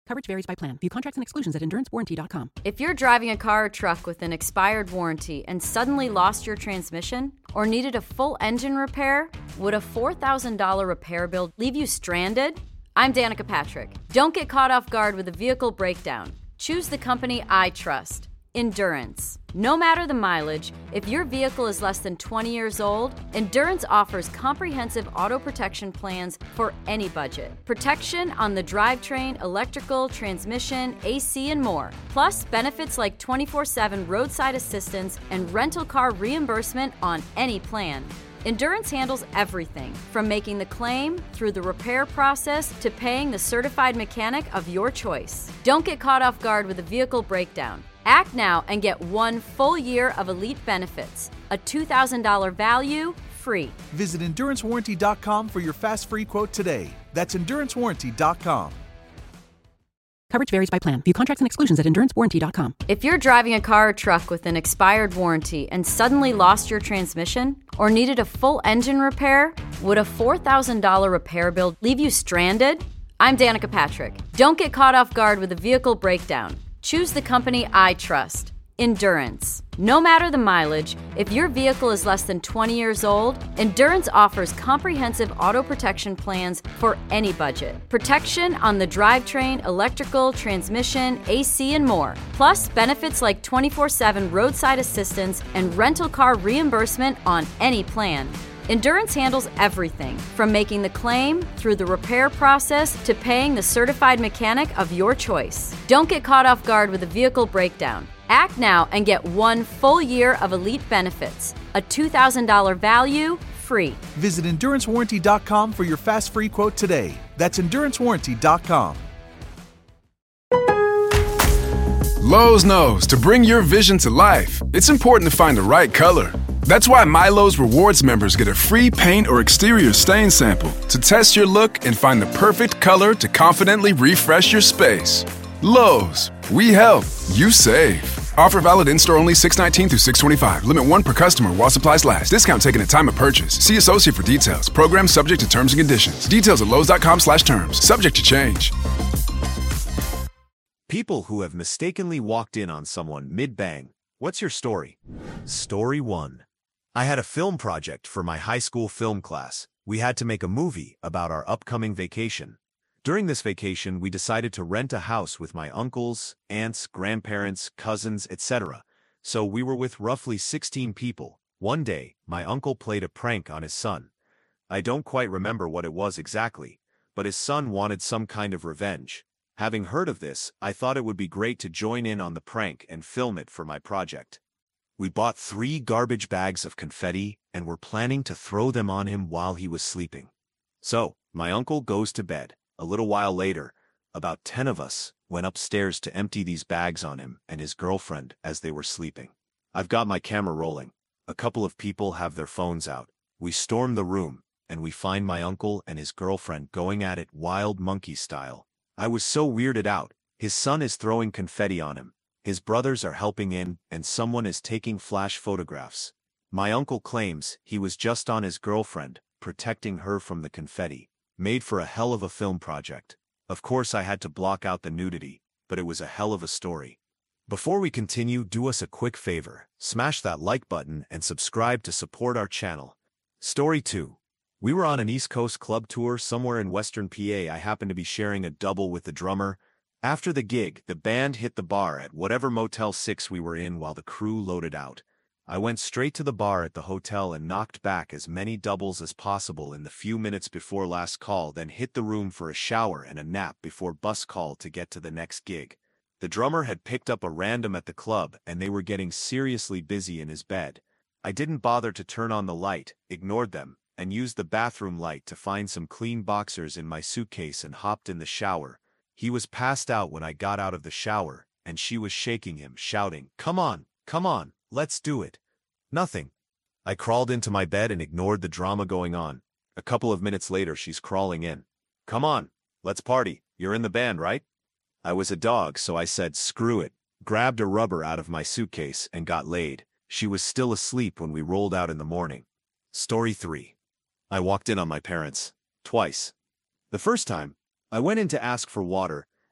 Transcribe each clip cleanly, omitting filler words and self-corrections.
Coverage varies by plan. View contracts and exclusions at endurancewarranty.com. If you're driving a car or truck with an expired warranty and suddenly lost your transmission or needed a full engine repair, would a $4,000 repair bill leave you stranded? I'm Danica Patrick. Don't get caught off guard with a vehicle breakdown. Choose the company I trust. Endurance. No matter the mileage, if your vehicle is less than 20 years old, Endurance offers comprehensive auto protection plans for any budget. Protection on the drivetrain, electrical, transmission, AC, and more. Plus, benefits like 24/7 roadside assistance and rental car reimbursement on any plan. Endurance handles everything, from making the claim through the repair process to paying the certified mechanic of your choice. Don't get caught off guard with a vehicle breakdown. Act now and get 1 full year of elite benefits, a $2,000 value, free. Visit EnduranceWarranty.com for your fast free quote today. That's EnduranceWarranty.com. Coverage varies by plan. View contracts and exclusions at endurancewarranty.com. If you're driving a car or truck with an expired warranty and suddenly lost your transmission or needed a full engine repair, would a $4,000 repair bill leave you stranded? I'm Danica Patrick. Don't get caught off guard with a vehicle breakdown. Choose the company I trust. Endurance. No matter the mileage, if your vehicle is less than 20 years old, Endurance offers comprehensive auto protection plans for any budget. Protection on the drivetrain, electrical, transmission, AC, and more. Plus, benefits like 24/7 roadside assistance and rental car reimbursement on any plan. Endurance handles everything, from making the claim through the repair process to paying the certified mechanic of your choice. Don't get caught off guard with a vehicle breakdown. Act now and get 1 full year of elite benefits, a $2,000 value, free. Visit EnduranceWarranty.com for your fast free quote today. That's EnduranceWarranty.com. Lowe's knows to bring your vision to life, it's important to find the right color. That's why MyLowe's Rewards members get a free paint or exterior stain sample to test your look and find the perfect color to confidently refresh your space. Lowe's, we help, you save. Offer valid in-store only 6/19 through 6/25. Limit 1 per customer while supplies last. Discount taken at time of purchase. See associate for details. Program subject to terms and conditions. Details at lowes.com/terms. Subject to change. People who have mistakenly walked in on someone mid-bang. What's your story? Story 1. I had a film project for my high school film class. We had to make a movie about our upcoming vacation. During this vacation, we decided to rent a house with my uncles, aunts, grandparents, cousins, etc. So we were with roughly 16 people. One day, my uncle played a prank on his son. I don't quite remember what it was exactly, but his son wanted some kind of revenge. Having heard of this, I thought it would be great to join in on the prank and film it for my project. We bought 3 garbage bags of confetti and were planning to throw them on him while he was sleeping. So, my uncle goes to bed. A little while later, about 10 of us went upstairs to empty these bags on him and his girlfriend as they were sleeping. I've got my camera rolling. A couple of people have their phones out. We storm the room, and we find my uncle and his girlfriend going at it wild monkey style. I was so weirded out. His son is throwing confetti on him. His brothers are helping in, and someone is taking flash photographs. My uncle claims he was just on his girlfriend, protecting her from the confetti. Made for a hell of a film project. Of course I had to block out the nudity, but it was a hell of a story. Before we continue, do us a quick favor. Smash that like button and subscribe to support our channel. Story 2. We were on an East Coast club tour somewhere in Western PA. I happened to be sharing a double with the drummer. After the gig, the band hit the bar at whatever Motel 6 we were in while the crew loaded out. I went straight to the bar at the hotel and knocked back as many doubles as possible in the few minutes before last call, then hit the room for a shower and a nap before bus call to get to the next gig. The drummer had picked up a random at the club and they were getting seriously busy in his bed. I didn't bother to turn on the light, ignored them, and used the bathroom light to find some clean boxers in my suitcase and hopped in the shower. He was passed out when I got out of the shower, and she was shaking him, shouting, come on, let's do it." Nothing. I crawled into my bed and ignored the drama going on. A couple of minutes later, she's crawling in. "Come on, let's party. You're in the band, right?" I was a dog, so I said, "Screw it," grabbed a rubber out of my suitcase, and got laid. She was still asleep when we rolled out in the morning. Story 3. I walked in on my parents. Twice. The first time, I went in to ask for water,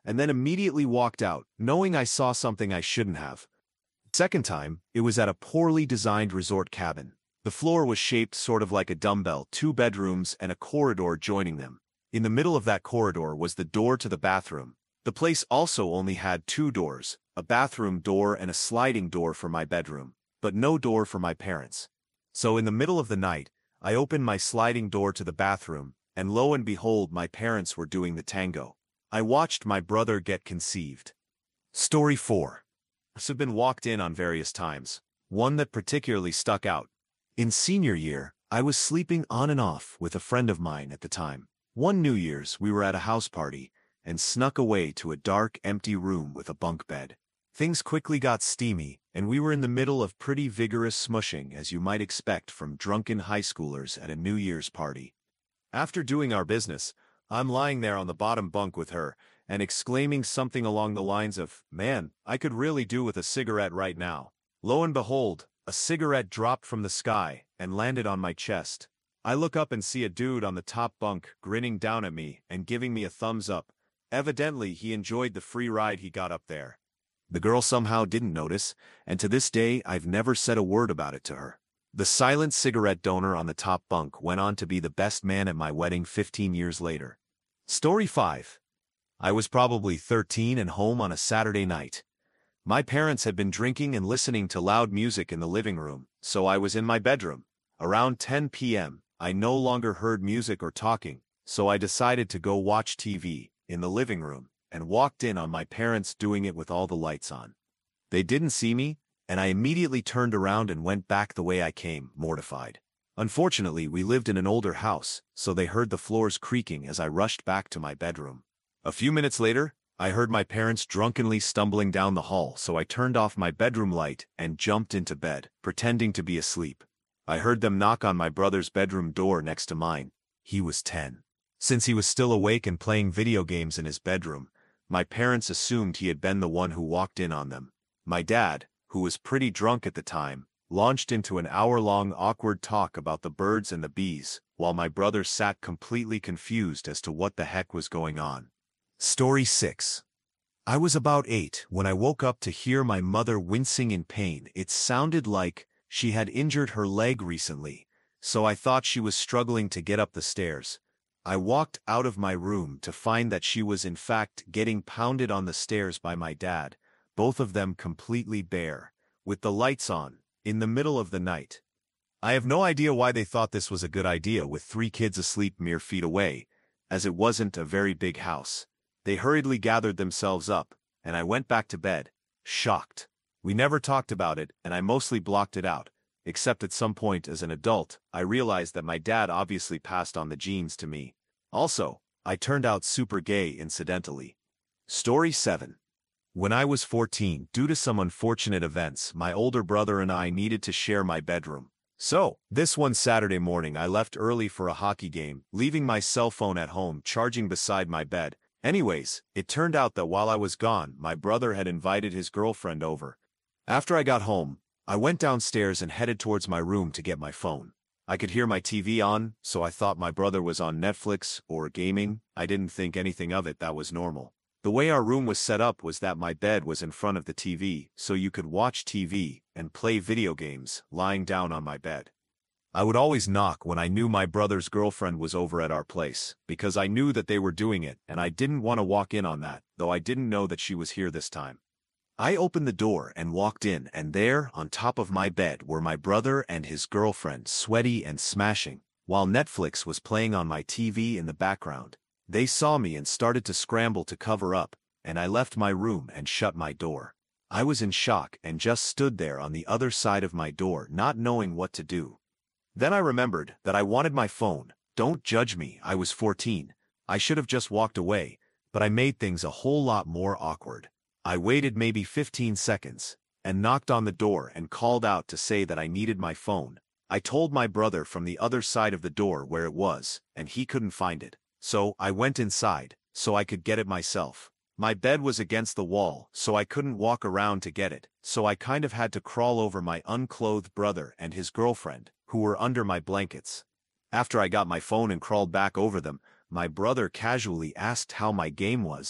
and then immediately walked out, knowing I saw something I shouldn't have. Second time, it was at a poorly designed resort cabin. The floor was shaped sort of like a dumbbell, 2 bedrooms and a corridor joining them. In the middle of that corridor was the door to the bathroom. The place also only had 2 doors, a bathroom door and a sliding door for my bedroom, but no door for my parents. So in the middle of the night, I opened my sliding door to the bathroom, and lo and behold, my parents were doing the tango. I watched my brother get conceived. Story 4. Have been walked in on various times. One that particularly stuck out. In senior year, I was sleeping on and off with a friend of mine at the time. One New Year's, we were at a house party and snuck away to a dark, empty room with a bunk bed. Things quickly got steamy, and we were in the middle of pretty vigorous smushing, as you might expect from drunken high schoolers at a New Year's party. After doing our business, I'm lying there on the bottom bunk with her and exclaiming something along the lines of, "Man, I could really do with a cigarette right now." Lo and behold, a cigarette dropped from the sky and landed on my chest. I look up and see a dude on the top bunk grinning down at me and giving me a thumbs up. Evidently, he enjoyed the free ride he got up there. The girl somehow didn't notice, and to this day I've never said a word about it to her. The silent cigarette donor on the top bunk went on to be the best man at my wedding 15 years later. Story 5. I was probably 13 and home on a Saturday night. My parents had been drinking and listening to loud music in the living room, so I was in my bedroom. Around 10 p.m., I no longer heard music or talking, so I decided to go watch TV in the living room and walked in on my parents doing it with all the lights on. They didn't see me, and I immediately turned around and went back the way I came, mortified. Unfortunately, we lived in an older house, so they heard the floors creaking as I rushed back to my bedroom. A few minutes later, I heard my parents drunkenly stumbling down the hall, so I turned off my bedroom light and jumped into bed, pretending to be asleep. I heard them knock on my brother's bedroom door next to mine. He was 10. Since he was still awake and playing video games in his bedroom, my parents assumed he had been the one who walked in on them. My dad, who was pretty drunk at the time, launched into an hour-long awkward talk about the birds and the bees, while my brother sat completely confused as to what the heck was going on. Story 6. I was about 8 when I woke up to hear my mother wincing in pain. It sounded like she had injured her leg recently, so I thought she was struggling to get up the stairs. I walked out of my room to find that she was in fact getting pounded on the stairs by my dad, both of them completely bare, with the lights on, in the middle of the night. I have no idea why they thought this was a good idea with 3 kids asleep mere feet away, as it wasn't a very big house. They hurriedly gathered themselves up, and I went back to bed, shocked. We never talked about it, and I mostly blocked it out, except at some point as an adult, I realized that my dad obviously passed on the genes to me. Also, I turned out super gay incidentally. Story 7. When I was 14, due to some unfortunate events, my older brother and I needed to share my bedroom. So, this one Saturday morning I left early for a hockey game, leaving my cell phone at home charging beside my bed. Anyways, it turned out that while I was gone, my brother had invited his girlfriend over. After I got home, I went downstairs and headed towards my room to get my phone. I could hear my TV on, so I thought my brother was on Netflix or gaming. I didn't think anything of it, that was normal. The way our room was set up was that my bed was in front of the TV, so you could watch TV and play video games lying down on my bed. I would always knock when I knew my brother's girlfriend was over at our place, because I knew that they were doing it and I didn't want to walk in on that, though I didn't know that she was here this time. I opened the door and walked in, and there, on top of my bed, were my brother and his girlfriend, sweaty and smashing, while Netflix was playing on my TV in the background. They saw me and started to scramble to cover up, and I left my room and shut my door. I was in shock and just stood there on the other side of my door, not knowing what to do. Then I remembered that I wanted my phone. Don't judge me, I was 14. I should have just walked away, but I made things a whole lot more awkward. I waited maybe 15 seconds, and knocked on the door and called out to say that I needed my phone. I told my brother from the other side of the door where it was, and he couldn't find it. So I went inside, so I could get it myself. My bed was against the wall, so I couldn't walk around to get it, so I kind of had to crawl over my unclothed brother and his girlfriend, who were under my blankets. After I got my phone and crawled back over them, my brother casually asked how my game was,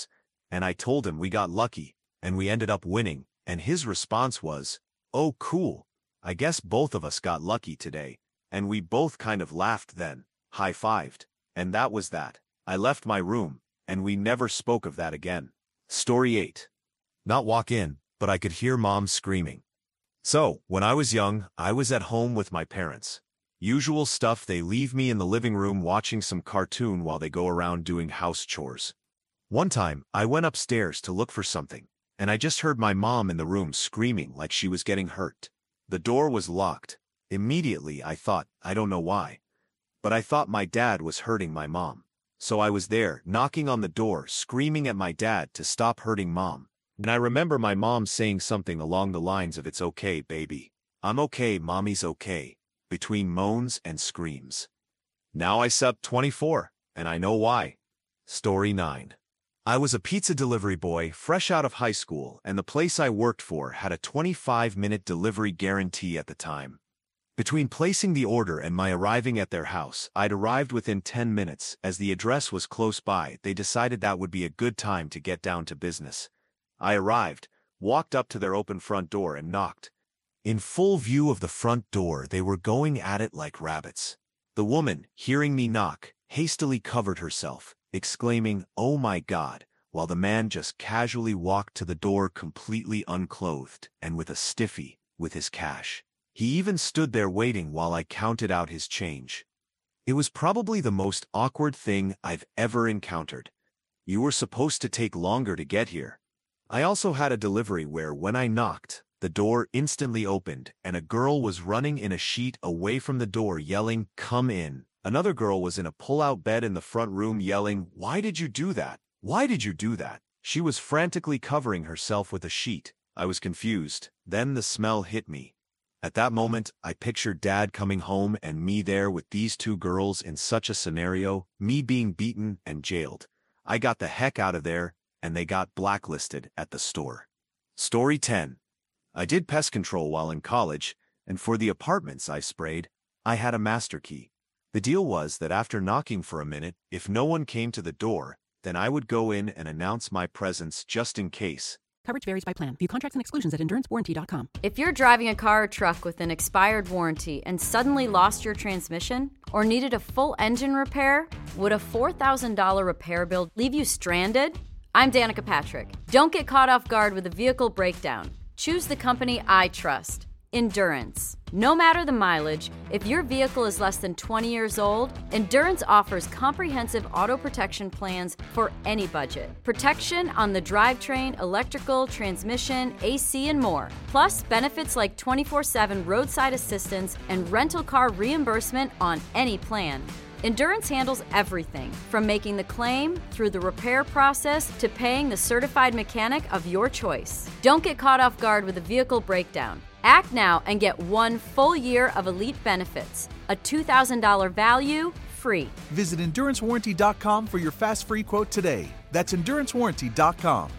and I told him we got lucky, and we ended up winning, and his response was, "Oh cool, I guess both of us got lucky today," and we both kind of laughed then, high-fived, and that was that. I left my room, and we never spoke of that again. Story 8. Not walk in, but I could hear Mom screaming. So, when I was young, I was at home with my parents. Usual stuff, they leave me in the living room watching some cartoon while they go around doing house chores. One time, I went upstairs to look for something, and I just heard my mom in the room screaming like she was getting hurt. The door was locked. Immediately, I thought, I don't know why, but I thought my dad was hurting my mom. So I was there, knocking on the door, screaming at my dad to stop hurting Mom. And I remember my mom saying something along the lines of, "It's okay, baby. I'm okay, Mommy's okay," between moans and screams. Now I sup 24, and I know why. Story 9. I was a pizza delivery boy fresh out of high school, and the place I worked for had a 25-minute delivery guarantee at the time. Between placing the order and my arriving at their house, I'd arrived within 10 minutes. As the address was close by, they decided that would be a good time to get down to business. I arrived, walked up to their open front door and knocked. In full view of the front door, they were going at it like rabbits. The woman, hearing me knock, hastily covered herself, exclaiming, "Oh my God," while the man just casually walked to the door completely unclothed and with a stiffy, with his cash. He even stood there waiting while I counted out his change. It was probably the most awkward thing I've ever encountered. You were supposed to take longer to get here. I also had a delivery where when I knocked, the door instantly opened and a girl was running in a sheet away from the door yelling, "Come in." Another girl was in a pull-out bed in the front room yelling, "Why did you do that? Why did you do that?" She was frantically covering herself with a sheet. I was confused. Then the smell hit me. At that moment, I pictured Dad coming home and me there with these two girls in such a scenario, me being beaten and jailed. I got the heck out of there, and they got blacklisted at the store. Story 10. I did pest control while in college, and for the apartments I sprayed, I had a master key. The deal was that after knocking for a minute, if no one came to the door, then I would go in and announce my presence just in case. Coverage varies by plan. View contracts and exclusions at endurancewarranty.com. If you're driving a car or truck with an expired warranty and suddenly lost your transmission or needed a full engine repair, would a $4,000 repair bill leave you stranded? I'm Danica Patrick. Don't get caught off guard with a vehicle breakdown. Choose the company I trust, Endurance. No matter the mileage, if your vehicle is less than 20 years old, Endurance offers comprehensive auto protection plans for any budget. Protection on the drivetrain, electrical, transmission, AC, and more. Plus, benefits like 24/7 roadside assistance and rental car reimbursement on any plan. Endurance handles everything from making the claim through the repair process to paying the certified mechanic of your choice. Don't get caught off guard with a vehicle breakdown. Act now and get 1 full year of elite benefits, a $2,000 value, free. Visit EnduranceWarranty.com for your fast free quote today. That's EnduranceWarranty.com.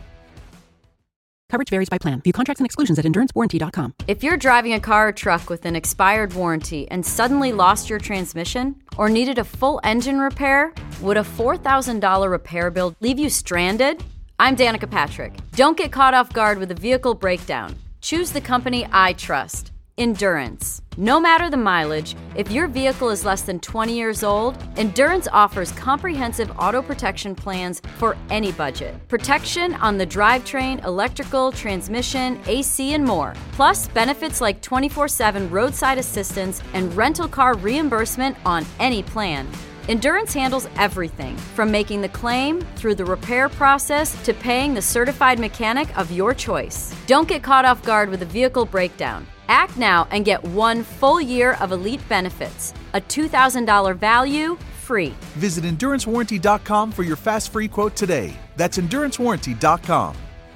Coverage varies by plan. View contracts and exclusions at endurancewarranty.com. If you're driving a car or truck with an expired warranty and suddenly lost your transmission or needed a full engine repair, would a $4,000 repair bill leave you stranded? I'm Danica Patrick. Don't get caught off guard with a vehicle breakdown. Choose the company I trust, Endurance. No matter the mileage, if your vehicle is less than 20 years old, Endurance offers comprehensive auto protection plans for any budget. Protection on the drivetrain, electrical, transmission, AC, and more. Plus, benefits like 24/7 roadside assistance and rental car reimbursement on any plan. Endurance handles everything from making the claim through the repair process to paying the certified mechanic of your choice. Don't get caught off guard with a vehicle breakdown. Act now and get 1 full year of elite benefits, a $2,000 value, free. Visit EnduranceWarranty.com for your fast free quote today. That's EnduranceWarranty.com.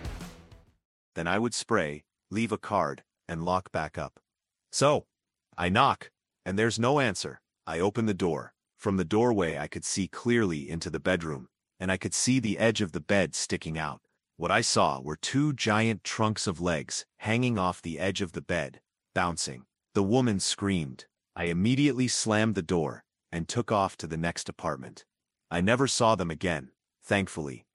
Then I would spray, leave a card, and lock back up. So, I knock, and there's no answer. I open the door. From the doorway I could see clearly into the bedroom, and I could see the edge of the bed sticking out. What I saw were 2 giant trunks of legs hanging off the edge of the bed, bouncing. The woman screamed. I immediately slammed the door and took off to the next apartment. I never saw them again, thankfully.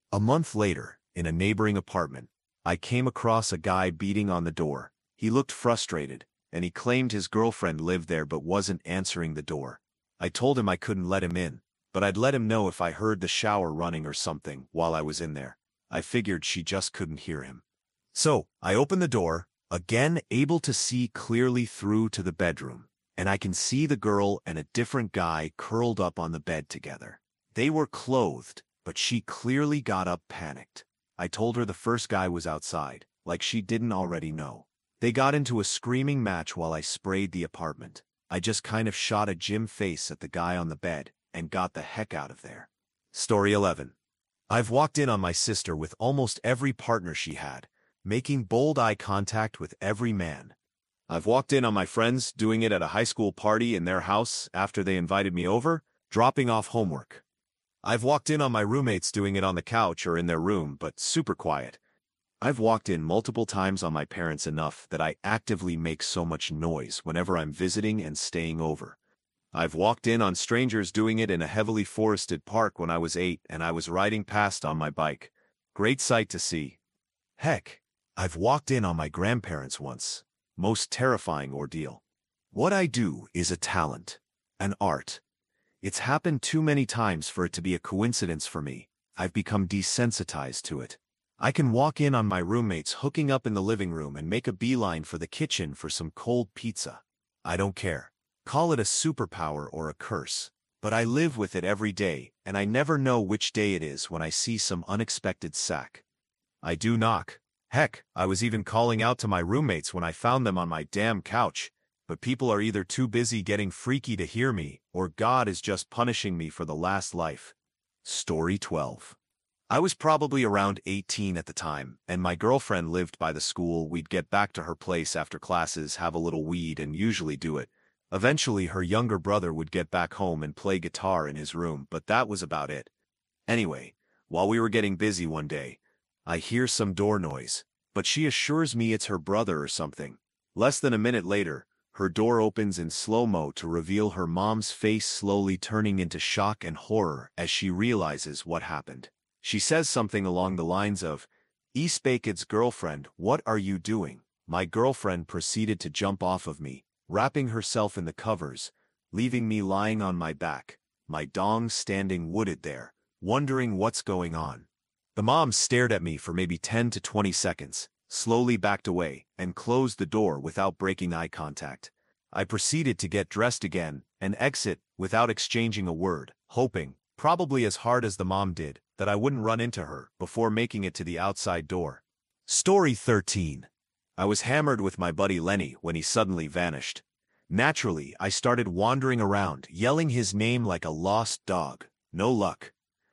A month later, in a neighboring apartment, I came across a guy beating on the door. He looked frustrated, and he claimed his girlfriend lived there but wasn't answering the door. I told him I couldn't let him in, but I'd let him know if I heard the shower running or something while I was in there. I figured she just couldn't hear him. So, I opened the door, again able to see clearly through to the bedroom, and I can see the girl and a different guy curled up on the bed together. They were clothed, but she clearly got up panicked. I told her the first guy was outside, like she didn't already know. They got into a screaming match while I sprayed the apartment. I just kind of shot a Jim face at the guy on the bed and got the heck out of there. Story 11. I've walked in on my sister with almost every partner she had, making bold eye contact with every man. I've walked in on my friends doing it at a high school party in their house after they invited me over, dropping off homework. I've walked in on my roommates doing it on the couch or in their room, but super quiet. I've walked in multiple times on my parents enough that I actively make so much noise whenever I'm visiting and staying over. I've walked in on strangers doing it in a heavily forested park when I was 8 and I was riding past on my bike. Great sight to see. Heck, I've walked in on my grandparents once. Most terrifying ordeal. What I do is a talent, an art. It's happened too many times for it to be a coincidence for me. I've become desensitized to it. I can walk in on my roommates hooking up in the living room and make a beeline for the kitchen for some cold pizza. I don't care. Call it a superpower or a curse. But I live with it every day, and I never know which day it is when I see some unexpected sack. I do knock. Heck, I was even calling out to my roommates when I found them on my damn couch. But people are either too busy getting freaky to hear me, or God is just punishing me for the last life. Story 12. I was probably around 18 at the time, and my girlfriend lived by the school. We'd get back to her place after classes, have a little weed, and usually do it. Eventually, her younger brother would get back home and play guitar in his room, but that was about it. Anyway, while we were getting busy one day, I hear some door noise, but she assures me it's her brother or something. Less than a minute later, her door opens in slow-mo to reveal her mom's face slowly turning into shock and horror as she realizes what happened. She says something along the lines of, "Eastbaked's girlfriend, what are you doing?" My girlfriend proceeded to jump off of me, wrapping herself in the covers, leaving me lying on my back, my dong standing wooded there, wondering what's going on. The mom stared at me for maybe 10 to 20 seconds, slowly backed away, and closed the door without breaking eye contact. I proceeded to get dressed again and exit without exchanging a word, hoping, probably as hard as the mom did, that I wouldn't run into her before making it to the outside door. Story 13. I was hammered with my buddy Lenny when he suddenly vanished. Naturally, I started wandering around, yelling his name like a lost dog. No luck.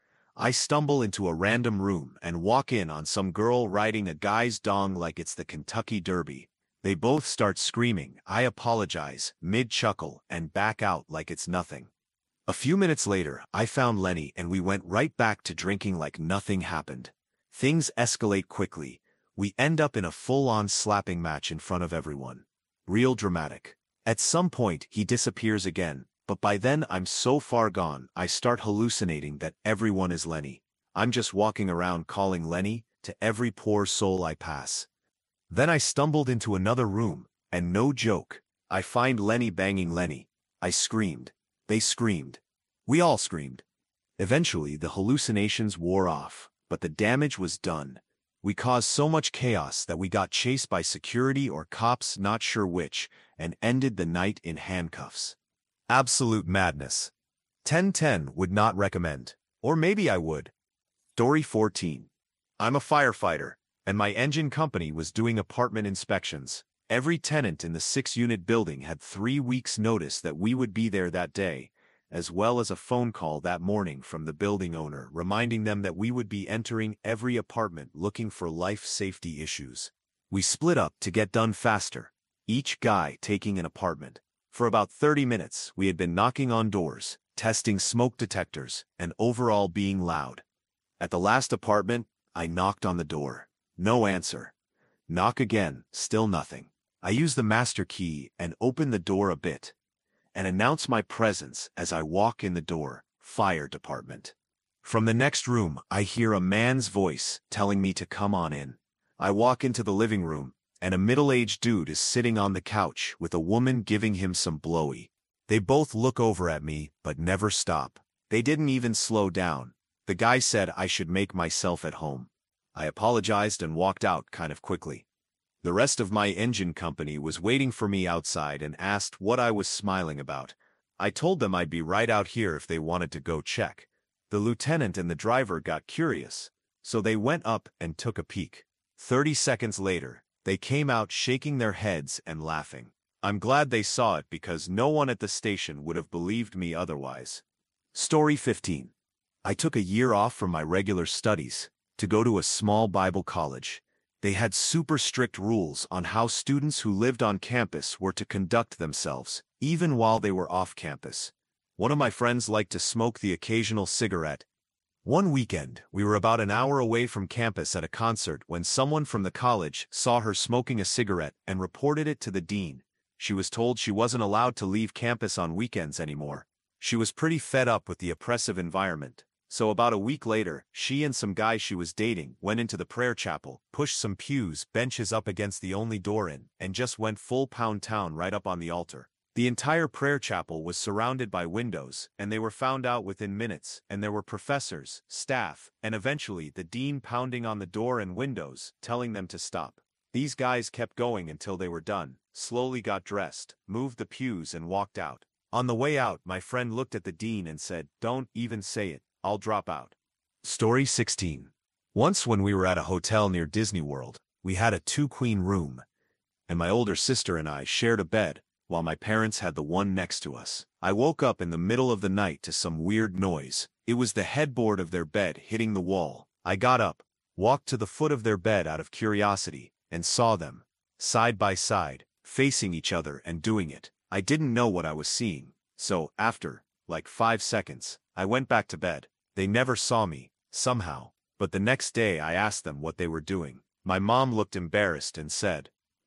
I stumble into a random room and walk in on some girl riding a guy's dong like it's the Kentucky Derby. They both start screaming, I apologize, mid-chuckle, and back out like it's nothing. A few minutes later, I found Lenny and we went right back to drinking like nothing happened. Things escalate quickly. We end up in a full-on slapping match in front of everyone. Real dramatic. At some point, he disappears again, but by then I'm so far gone, I start hallucinating that everyone is Lenny. I'm just walking around calling Lenny to every poor soul I pass. Then I stumbled into another room, and no joke, I find Lenny banging Lenny. I screamed. They screamed. We all screamed. Eventually, the hallucinations wore off, but the damage was done. We caused so much chaos that we got chased by security or cops, not sure which, and ended the night in handcuffs. Absolute madness. 10/10 would not recommend. Or maybe I would. Story 14. I'm a firefighter, and my engine company was doing apartment inspections. Every tenant in the 6-unit building had 3 weeks' notice that we would be there that day, as well as a phone call that morning from the building owner reminding them that we would be entering every apartment looking for life safety issues. We split up to get done faster, each guy taking an apartment. For about 30 minutes, we had been knocking on doors, testing smoke detectors, and overall being loud. At the last apartment, I knocked on the door. No answer. Knock again, still nothing. I use the master key and open the door a bit, and announce my presence as I walk in the door. Fire department. From the next room, I hear a man's voice telling me to come on in. I walk into the living room, and a middle-aged dude is sitting on the couch with a woman giving him some blowy. They both look over at me, but never stop. They didn't even slow down. The guy said I should make myself at home. I apologized and walked out kind of quickly. The rest of my engine company was waiting for me outside and asked what I was smiling about. I told them I'd be right out here if they wanted to go check. The lieutenant and the driver got curious, so they went up and took a peek. 30 seconds later, they came out shaking their heads and laughing. I'm glad they saw it because no one at the station would have believed me otherwise. Story 15. I took a year off from my regular studies to go to a small Bible college. They had super strict rules on how students who lived on campus were to conduct themselves, even while they were off campus. One of my friends liked to smoke the occasional cigarette. One weekend, we were about an hour away from campus at a concert when someone from the college saw her smoking a cigarette and reported it to the dean. She was told she wasn't allowed to leave campus on weekends anymore. She was pretty fed up with the oppressive environment. So about a week later, she and some guy she was dating went into the prayer chapel, pushed some benches up against the only door in, and just went full pound town right up on the altar. The entire prayer chapel was surrounded by windows, and they were found out within minutes, and there were professors, staff, and eventually the dean pounding on the door and windows, telling them to stop. These guys kept going until they were done, slowly got dressed, moved the pews and walked out. On the way out, my friend looked at the dean and said, "Don't even say it. I'll drop out." Story 16. Once when we were at a hotel near Disney World, we had a 2-queen room, and my older sister and I shared a bed, while my parents had the one next to us. I woke up in the middle of the night to some weird noise. It was the headboard of their bed hitting the wall. I got up, walked to the foot of their bed out of curiosity, and saw them, side by side, facing each other and doing it. I didn't know what I was seeing, so after, like 5 seconds, I went back to bed. They never saw me, somehow, but the next day I asked them what they were doing. My mom looked embarrassed and said,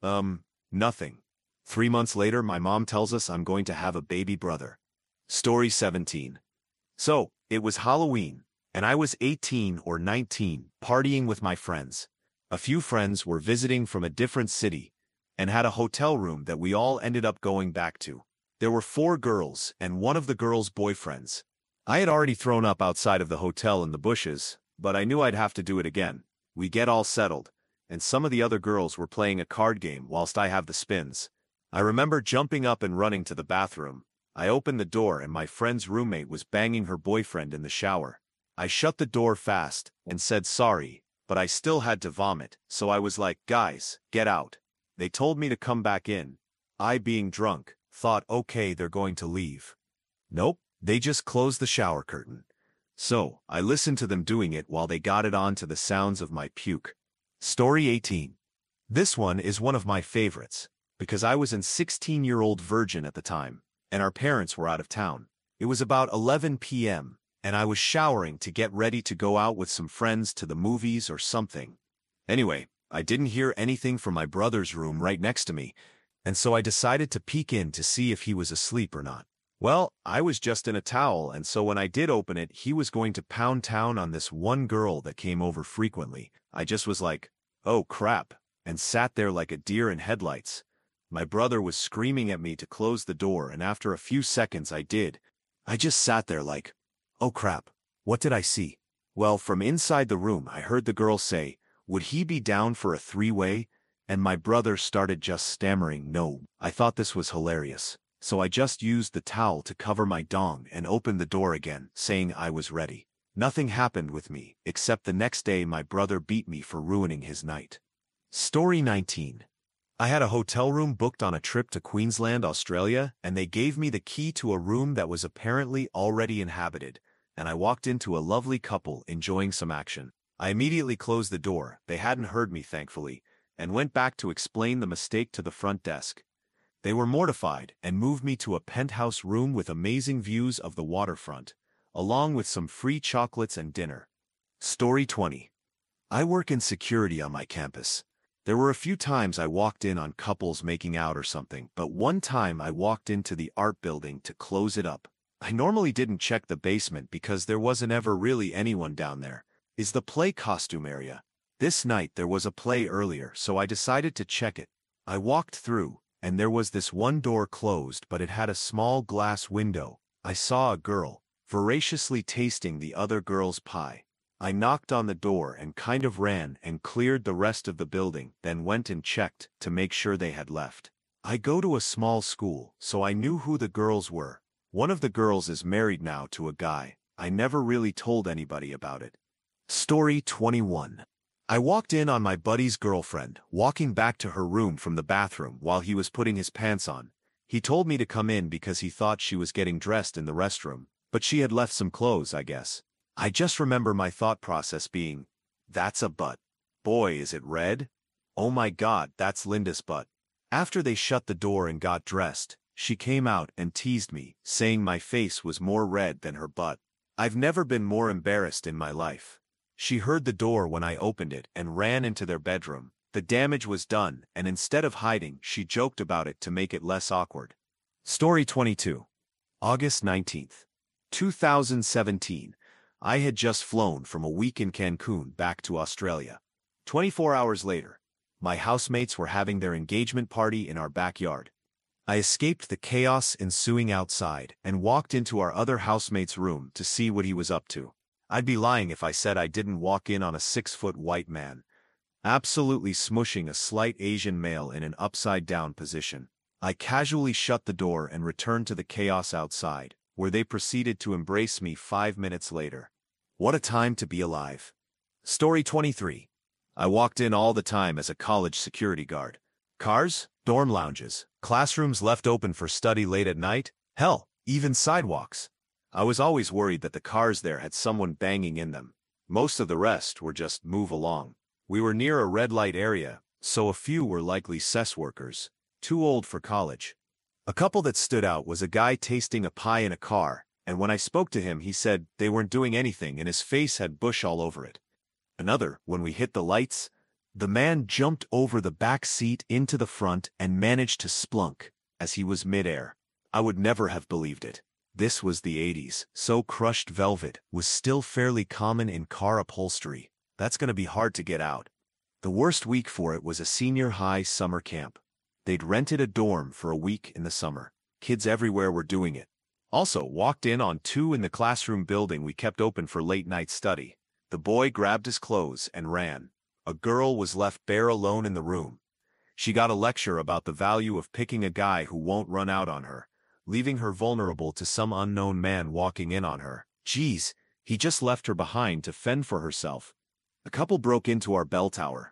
nothing. 3 months later, my mom tells us I'm going to have a baby brother. Story 17. So, it was Halloween, and I was 18 or 19, partying with my friends. A few friends were visiting from a different city, and had a hotel room that we all ended up going back to. There were 4 girls and one of the girls' boyfriends. I had already thrown up outside of the hotel in the bushes, but I knew I'd have to do it again. We get all settled, and some of the other girls were playing a card game whilst I have the spins. I remember jumping up and running to the bathroom. I opened the door and my friend's roommate was banging her boyfriend in the shower. I shut the door fast and said sorry, but I still had to vomit, so I was like, "Guys, get out." They told me to come back in. I, being drunk, thought, okay, they're going to leave. Nope, they just closed the shower curtain. So, I listened to them doing it while they got it on to the sounds of my puke. Story 18. This one is one of my favorites, because I was an 16-year-old virgin at the time, and our parents were out of town. It was about 11 p.m., and I was showering to get ready to go out with some friends to the movies or something. Anyway, I didn't hear anything from my brother's room right next to me, and so I decided to peek in to see if he was asleep or not. Well, I was just in a towel, and so when I did open it, he was going to pound town on this one girl that came over frequently. I just was like, oh crap, and sat there like a deer in headlights. My brother was screaming at me to close the door, and after a few seconds I did. I just sat there like, oh crap, what did I see? Well, from inside the room I heard the girl say, would he be down for a 3-way? And my brother started just stammering no. I thought this was hilarious, so I just used the towel to cover my dong and opened the door again, saying I was ready. Nothing happened with me, except the next day my brother beat me for ruining his night. Story 19. I had a hotel room booked on a trip to Queensland, Australia, and they gave me the key to a room that was apparently already inhabited, and I walked into a lovely couple enjoying some action. I immediately closed the door, they hadn't heard me thankfully, and went back to explain the mistake to the front desk. They were mortified and moved me to a penthouse room with amazing views of the waterfront, along with some free chocolates and dinner. Story 20. I work in security on my campus. There were a few times I walked in on couples making out or something, but one time I walked into the art building to close it up. I normally didn't check the basement because there wasn't ever really anyone down there. Is the play costume area. This night there was a play earlier, so I decided to check it. I walked through, and there was this one door closed, but it had a small glass window. I saw a girl voraciously tasting the other girl's pie. I knocked on the door and kind of ran and cleared the rest of the building, then went and checked to make sure they had left. I go to a small school, so I knew who the girls were. One of the girls is married now to a guy. I never really told anybody about it. Story 21. I walked in on my buddy's girlfriend, walking back to her room from the bathroom while he was putting his pants on. He told me to come in because he thought she was getting dressed in the restroom, but she had left some clothes, I guess. I just remember my thought process being, that's a butt. Boy, is it red? Oh my God, that's Linda's butt. After they shut the door and got dressed, she came out and teased me, saying my face was more red than her butt. I've never been more embarrassed in my life. She heard the door when I opened it and ran into their bedroom. The damage was done, and instead of hiding, she joked about it to make it less awkward. Story 22. August 19th, 2017. I had just flown from a week in Cancun back to Australia. 24 hours later, my housemates were having their engagement party in our backyard. I escaped the chaos ensuing outside and walked into our other housemate's room to see what he was up to. I'd be lying if I said I didn't walk in on a 6-foot white man, absolutely smushing a slight Asian male in an upside-down position. I casually shut the door and returned to the chaos outside, where they proceeded to embrace me 5 minutes later. What a time to be alive. Story 23. I walked in all the time as a college security guard. Cars, dorm lounges, classrooms left open for study late at night, hell, even sidewalks. I was always worried that the cars there had someone banging in them. Most of the rest were just move along. We were near a red light area, so a few were likely cess workers, too old for college. A couple that stood out was a guy tasting a pie in a car, and when I spoke to him he said they weren't doing anything and his face had bush all over it. Another, when we hit the lights, the man jumped over the back seat into the front and managed to splunk as he was midair. I would never have believed it. This was the 80s, so crushed velvet was still fairly common in car upholstery. That's gonna be hard to get out. The worst week for it was a senior high summer camp. They'd rented a dorm for a week in the summer. Kids everywhere were doing it. Also, walked in on 2 in the classroom building we kept open for late night study. The boy grabbed his clothes and ran. A girl was left bare alone in the room. She got a lecture about the value of picking a guy who won't run out on her, leaving her vulnerable to some unknown man walking in on her. Geez, he just left her behind to fend for herself. A couple broke into our bell tower.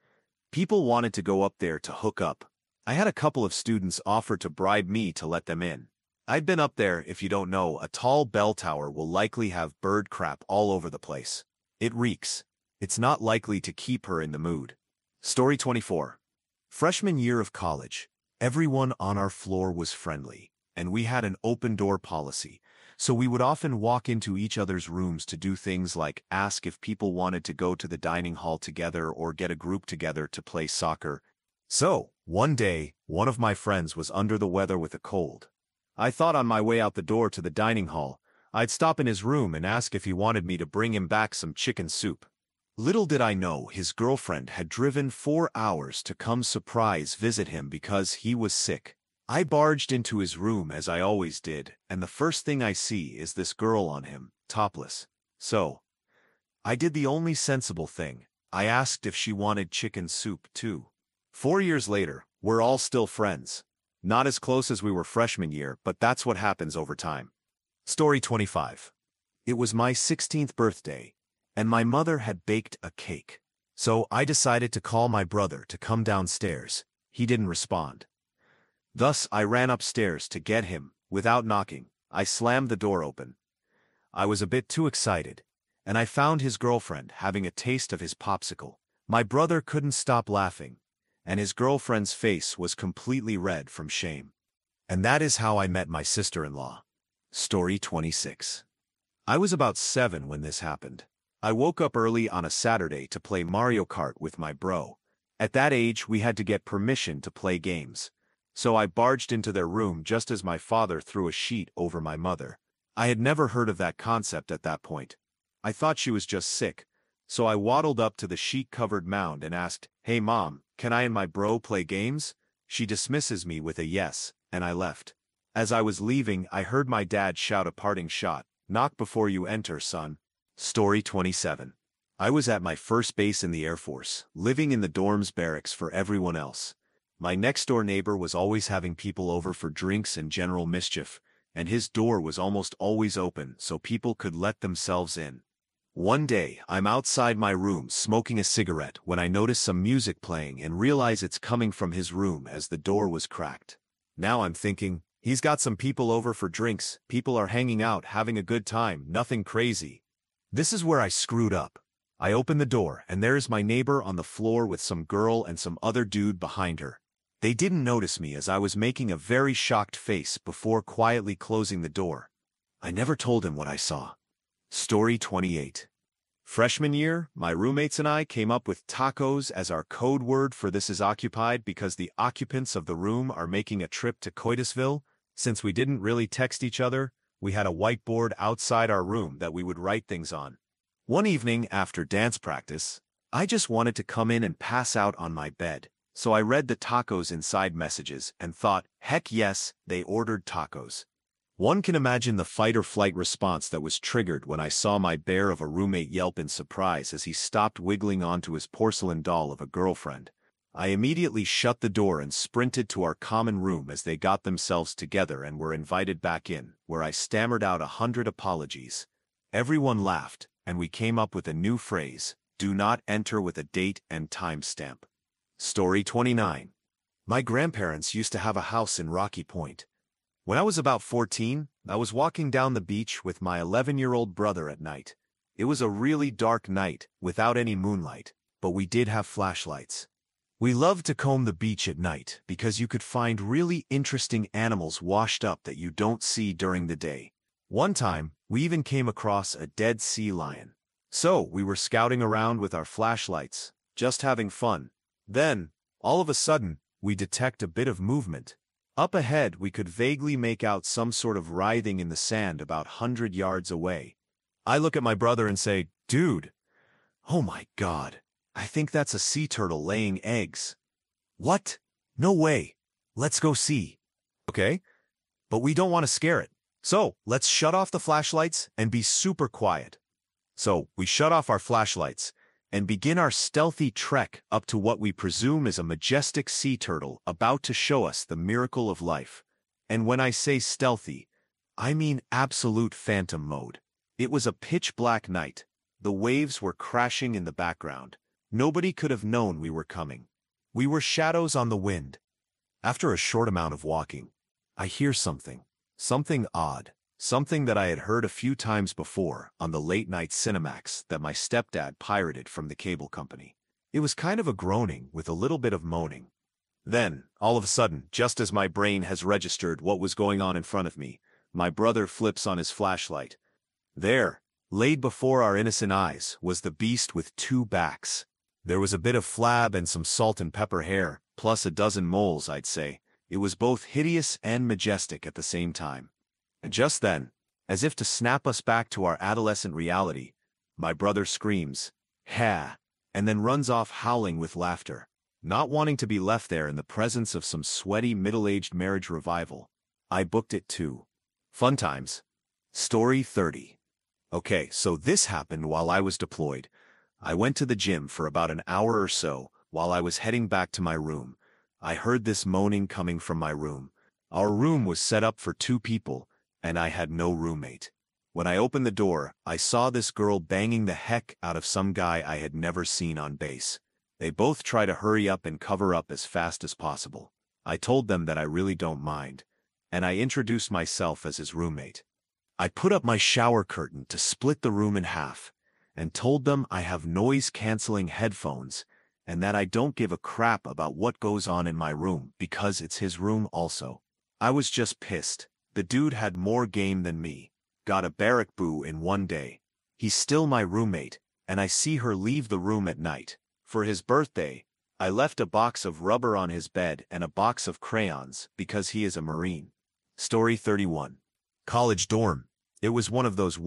People wanted to go up there to hook up. I had a couple of students offer to bribe me to let them in. I'd been up there. If you don't know, a tall bell tower will likely have bird crap all over the place. It reeks. It's not likely to keep her in the mood. Story 24. Freshman year of college. Everyone on our floor was friendly, and we had an open-door policy, so we would often walk into each other's rooms to do things like ask if people wanted to go to the dining hall together or get a group together to play soccer. So, one day, one of my friends was under the weather with a cold. I thought on my way out the door to the dining hall, I'd stop in his room and ask if he wanted me to bring him back some chicken soup. Little did I know his girlfriend had driven 4 hours to come surprise visit him because he was sick. I barged into his room as I always did, and the first thing I see is this girl on him, topless. So, I did the only sensible thing. I asked if she wanted chicken soup too. 4 years later, we're all still friends. Not as close as we were freshman year, but that's what happens over time. Story 25. It was my 16th birthday, and my mother had baked a cake. So I decided to call my brother to come downstairs. He didn't respond. Thus, I ran upstairs to get him. Without knocking, I slammed the door open. I was a bit too excited, and I found his girlfriend having a taste of his popsicle. My brother couldn't stop laughing, and his girlfriend's face was completely red from shame. And that is how I met my sister-in-law. Story 26. I was about 7 when this happened. I woke up early on a Saturday to play Mario Kart with my bro. At that age, we had to get permission to play games. So I barged into their room just as my father threw a sheet over my mother. I had never heard of that concept at that point. I thought she was just sick, so I waddled up to the sheet-covered mound and asked, "Hey mom, can I and my bro play games?" She dismisses me with a yes, and I left. As I was leaving, I heard my dad shout a parting shot, "Knock before you enter, son." Story 27. I was at my first base in the Air Force, living in the dorms barracks for everyone else. My next-door neighbor was always having people over for drinks and general mischief, and his door was almost always open so people could let themselves in. One day, I'm outside my room smoking a cigarette when I notice some music playing and realize it's coming from his room as the door was cracked. Now I'm thinking, he's got some people over for drinks, people are hanging out, having a good time, nothing crazy. This is where I screwed up. I open the door and there's my neighbor on the floor with some girl and some other dude behind her. They didn't notice me as I was making a very shocked face before quietly closing the door. I never told him what I saw. Story 28. Freshman year, my roommates and I came up with tacos as our code word for "this is occupied" because the occupants of the room are making a trip to Coitusville. Since we didn't really text each other, we had a whiteboard outside our room that we would write things on. One evening after dance practice, I just wanted to come in and pass out on my bed. So I read the tacos inside messages and thought, heck yes, they ordered tacos. One can imagine the fight-or-flight response that was triggered when I saw my bear of a roommate yelp in surprise as he stopped wiggling onto his porcelain doll of a girlfriend. I immediately shut the door and sprinted to our common room as they got themselves together and were invited back in, where I stammered out 100 apologies. Everyone laughed, and we came up with a new phrase: "Do not enter with a date and timestamp." Story 29. My grandparents used to have a house in Rocky Point. When I was about 14, I was walking down the beach with my 11-year-old brother at night. It was a really dark night, without any moonlight, but we did have flashlights. We loved to comb the beach at night because you could find really interesting animals washed up that you don't see during the day. One time, we even came across a dead sea lion. So, we were scouting around with our flashlights, just having fun. Then, all of a sudden, we detect a bit of movement. Up ahead, we could vaguely make out some sort of writhing in the sand about 100 yards away. I look at my brother and say, "Dude, oh my God, I think that's a sea turtle laying eggs." "What? No way. Let's go see." "Okay, but we don't want to scare it. So, let's shut off the flashlights and be super quiet." So, we shut off our flashlights and begin our stealthy trek up to what we presume is a majestic sea turtle about to show us the miracle of life. And when I say stealthy, I mean absolute phantom mode. It was a pitch-black night. The waves were crashing in the background. Nobody could have known we were coming. We were shadows on the wind. After a short amount of walking, I hear something odd. Something that I had heard a few times before on the late-night Cinemax that my stepdad pirated from the cable company. It was kind of a groaning with a little bit of moaning. Then, all of a sudden, just as my brain has registered what was going on in front of me, my brother flips on his flashlight. There, laid before our innocent eyes, was the beast with two backs. There was a bit of flab and some salt and pepper hair, plus a dozen moles, I'd say. It was both hideous and majestic at the same time. And just then, as if to snap us back to our adolescent reality, my brother screams, "Ha!" and then runs off howling with laughter, not wanting to be left there in the presence of some sweaty middle-aged marriage revival. I booked it too. Fun times. Story 30. Okay, so this happened while I was deployed. I went to the gym for about an hour or so. While I was heading back to my room, I heard this moaning coming from my room. Our room was set up for 2 people, and I had no roommate. When I opened the door, I saw this girl banging the heck out of some guy I had never seen on base. They both try to hurry up and cover up as fast as possible. I told them that I really don't mind, and I introduced myself as his roommate. I put up my shower curtain to split the room in half, and told them I have noise-canceling headphones, and that I don't give a crap about what goes on in my room because it's his room also. I was just pissed. The dude had more game than me. Got a barrack boo in one day. He's still my roommate, and I see her leave the room at night. For his birthday, I left a box of rubber on his bed and a box of crayons because he is a Marine. Story 31. College dorm. It was one of those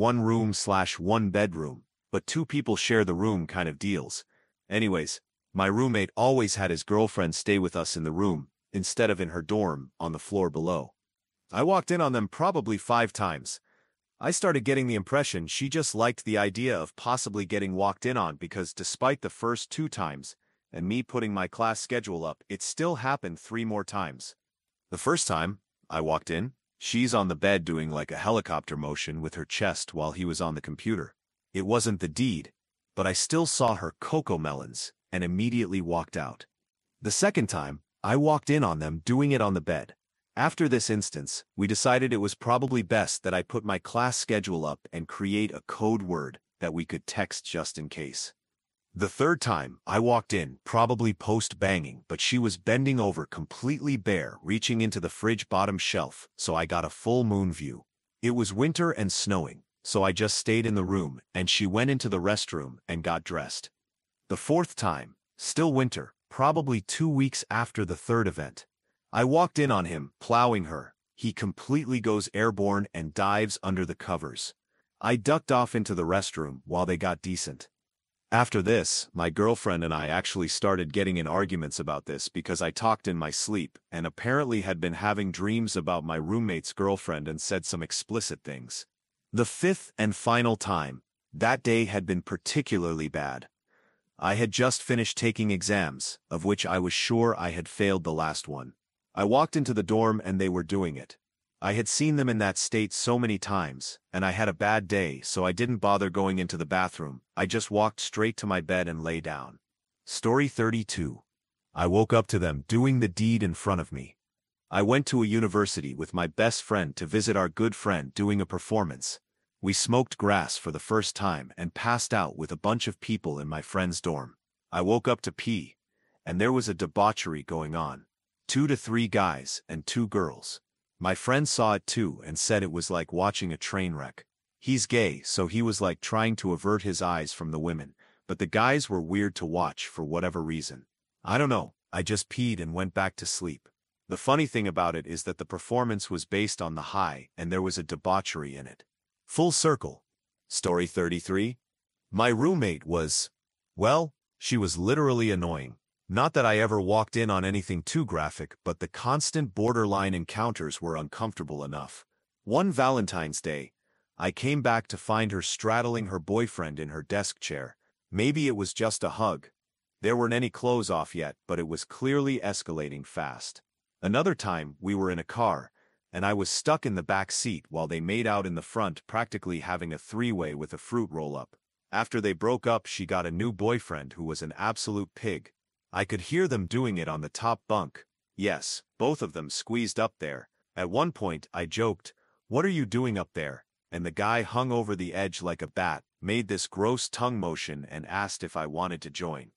one bedroom, but two people share the room kind of deals. Anyways, my roommate always had his girlfriend stay with us in the room, instead of in her dorm on the floor below. I walked in on them probably 5 times. I started getting the impression she just liked the idea of possibly getting walked in on because despite the first 2 times, and me putting my class schedule up, it still happened 3 more times. The first time I walked in, she's on the bed doing like a helicopter motion with her chest while he was on the computer. It wasn't the deed, but I still saw her cocomelons and immediately walked out. The second time, I walked in on them doing it on the bed. After this instance, we decided it was probably best that I put my class schedule up and create a code word that we could text just in case. The third time, I walked in, probably post-banging, but she was bending over completely bare, reaching into the fridge bottom shelf, so I got a full moon view. It was winter and snowing, so I just stayed in the room, and she went into the restroom and got dressed. The fourth time, still winter, probably 2 weeks after the third event. I walked in on him, plowing her. He completely goes airborne and dives under the covers. I ducked off into the restroom while they got decent. After this, my girlfriend and I actually started getting in arguments about this because I talked in my sleep and apparently had been having dreams about my roommate's girlfriend and said some explicit things. The fifth and final time, that day had been particularly bad. I had just finished taking exams, of which I was sure I had failed the last one. I walked into the dorm and they were doing it. I had seen them in that state so many times, and I had a bad day, so I didn't bother going into the bathroom. I just walked straight to my bed and lay down. Story 32. I woke up to them doing the deed in front of me. I went to a university with my best friend to visit our good friend doing a performance. We smoked grass for the first time and passed out with a bunch of people in my friend's dorm. I woke up to pee, and there was a debauchery going on. 2 to 3 guys and 2 girls. My friend saw it too and said it was like watching a train wreck. He's gay, so he was like trying to avert his eyes from the women, but the guys were weird to watch for whatever reason. I don't know, I just peed and went back to sleep. The funny thing about it is that the performance was based on the high and there was a debauchery in it. Full circle. Story 33. My roommate was, well, she was literally annoying. Not that I ever walked in on anything too graphic, but the constant borderline encounters were uncomfortable enough. One Valentine's Day, I came back to find her straddling her boyfriend in her desk chair. Maybe it was just a hug. There weren't any clothes off yet, but it was clearly escalating fast. Another time, we were in a car, and I was stuck in the back seat while they made out in the front, practically having a 3-way with a fruit roll-up. After they broke up, she got a new boyfriend who was an absolute pig. I could hear them doing it on the top bunk. Yes, both of them squeezed up there. At one point, I joked, "What are you doing up there?" And the guy hung over the edge like a bat, made this gross tongue motion and asked if I wanted to join.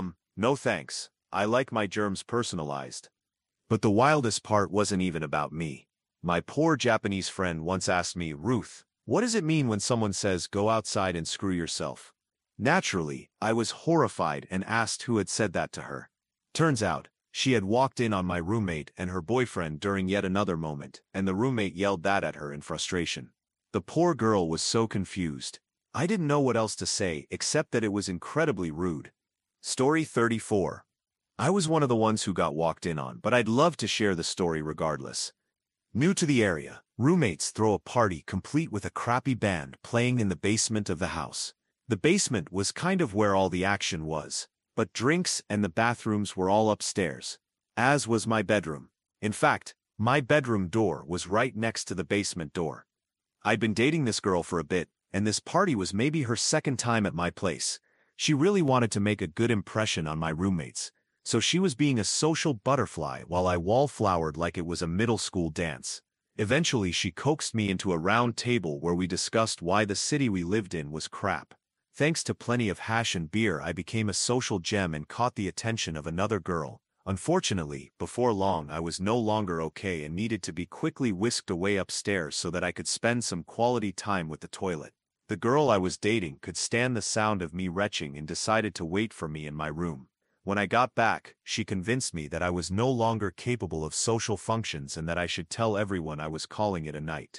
No thanks. I like my germs personalized. But the wildest part wasn't even about me. My poor Japanese friend once asked me, "Ruth, what does it mean when someone says go outside and screw yourself?" Naturally, I was horrified and asked who had said that to her. Turns out, she had walked in on my roommate and her boyfriend during yet another moment, and the roommate yelled that at her in frustration. The poor girl was so confused. I didn't know what else to say except that it was incredibly rude. Story 34. I was one of the ones who got walked in on, but I'd love to share the story regardless. New to the area, roommates throw a party complete with a crappy band playing in the basement of the house. The basement was kind of where all the action was, but drinks and the bathrooms were all upstairs, as was my bedroom. In fact, my bedroom door was right next to the basement door. I'd been dating this girl for a bit, and this party was maybe her second time at my place. She really wanted to make a good impression on my roommates, so she was being a social butterfly while I wallflowered like it was a middle school dance. Eventually, she coaxed me into a round table where we discussed why the city we lived in was crap. Thanks to plenty of hash and beer, I became a social gem and caught the attention of another girl. Unfortunately, before long I was no longer okay and needed to be quickly whisked away upstairs so that I could spend some quality time with the toilet. The girl I was dating could stand the sound of me retching and decided to wait for me in my room. When I got back, she convinced me that I was no longer capable of social functions and that I should tell everyone I was calling it a night.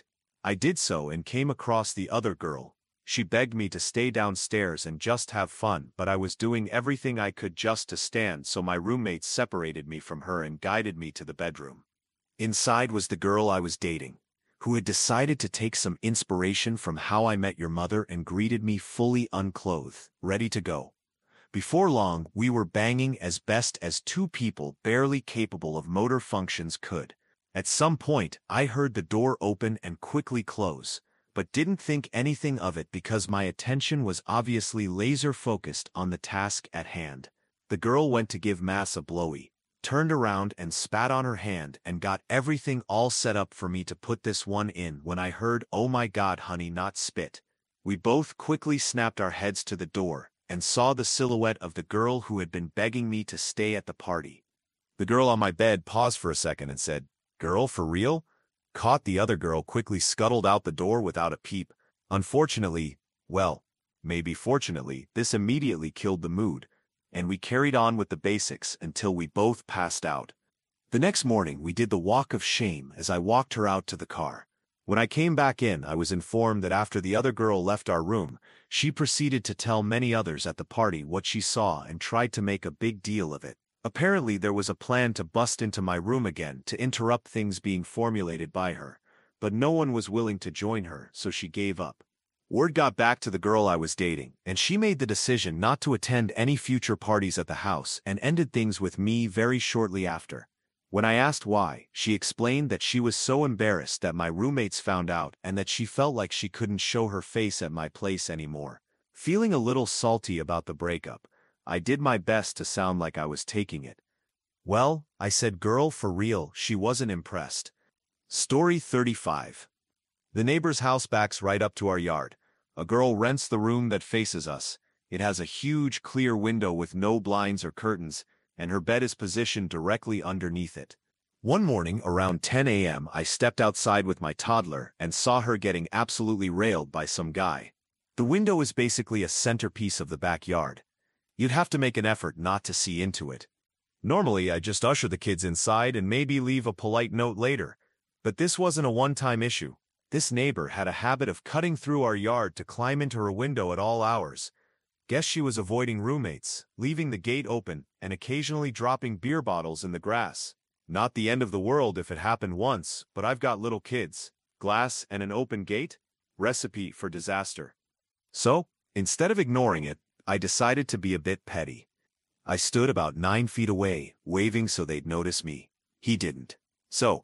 I did so and came across the other girl. She begged me to stay downstairs and just have fun, but I was doing everything I could just to stand, so my roommates separated me from her and guided me to the bedroom. Inside was the girl I was dating, who had decided to take some inspiration from How I Met Your Mother and greeted me fully unclothed, ready to go. Before long, we were banging as best as two people barely capable of motor functions could. At some point, I heard the door open and quickly close, but didn't think anything of it because my attention was obviously laser-focused on the task at hand. The girl went to give Mass a blowy, turned around and spat on her hand and got everything all set up for me to put this one in when I heard, "Oh my God, honey, not spit." We both quickly snapped our heads to the door and saw the silhouette of the girl who had been begging me to stay at the party. The girl on my bed paused for a second and said, "Girl, for real?" Caught the other girl quickly scuttled out the door without a peep. Unfortunately, well, maybe fortunately, this immediately killed the mood, and we carried on with the basics until we both passed out. The next morning, we did the walk of shame as I walked her out to the car. When I came back in, I was informed that after the other girl left our room, she proceeded to tell many others at the party what she saw and tried to make a big deal of it. Apparently, there was a plan to bust into my room again to interrupt things being formulated by her, but no one was willing to join her, so she gave up. Word got back to the girl I was dating, and she made the decision not to attend any future parties at the house and ended things with me very shortly after. When I asked why, she explained that she was so embarrassed that my roommates found out and that she felt like she couldn't show her face at my place anymore. Feeling a little salty about the breakup, I did my best to sound like I was taking it. Well, I said, "Girl, for real." She wasn't impressed. Story 35. The neighbor's house backs right up to our yard. A girl rents the room that faces us. It has a huge, clear window with no blinds or curtains, and her bed is positioned directly underneath it. One morning, around 10 a.m., I stepped outside with my toddler and saw her getting absolutely railed by some guy. The window is basically a centerpiece of the backyard. You'd have to make an effort not to see into it. Normally, I just usher the kids inside and maybe leave a polite note later. But this wasn't a one-time issue. This neighbor had a habit of cutting through our yard to climb into her window at all hours. Guess she was avoiding roommates, leaving the gate open, and occasionally dropping beer bottles in the grass. Not the end of the world if it happened once, but I've got little kids. Glass and an open gate? Recipe for disaster. So, instead of ignoring it, I decided to be a bit petty. I stood about 9 feet away, waving so they'd notice me. He didn't. So,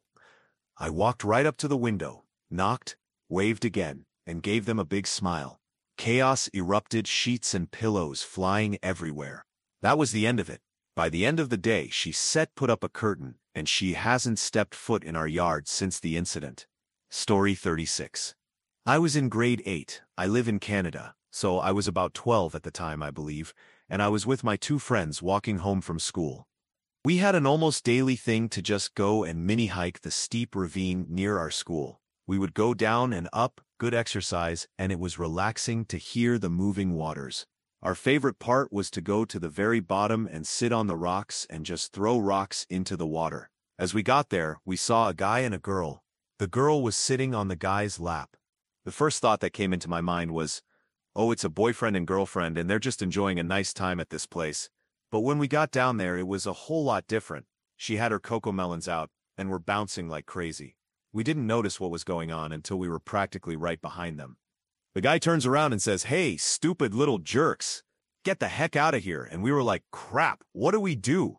I walked right up to the window, knocked, waved again, and gave them a big smile. Chaos erupted, sheets and pillows flying everywhere. That was the end of it. By the end of the day, she put up a curtain, and she hasn't stepped foot in our yard since the incident. Story 36. I was in grade 8. I live in Canada, so I was about 12 at the time, I believe, and I was with my 2 friends walking home from school. We had an almost daily thing to just go and mini-hike the steep ravine near our school. We would go down and up, good exercise, and it was relaxing to hear the moving waters. Our favorite part was to go to the very bottom and sit on the rocks and just throw rocks into the water. As we got there, we saw a guy and a girl. The girl was sitting on the guy's lap. The first thought that came into my mind was, oh, it's a boyfriend and girlfriend and they're just enjoying a nice time at this place. But when we got down there, it was a whole lot different. She had her cocoa melons out and were bouncing like crazy. We didn't notice what was going on until we were practically right behind them. The guy turns around and says, "Hey, stupid little jerks, get the heck out of here." And we were like, crap, what do we do?